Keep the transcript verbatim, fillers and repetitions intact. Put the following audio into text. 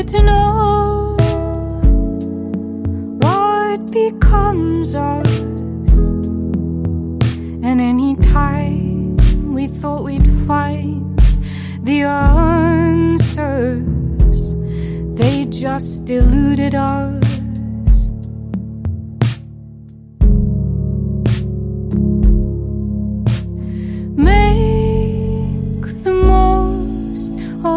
to know what becomes of us. And any time we thought we'd find the answers, they just eluded us.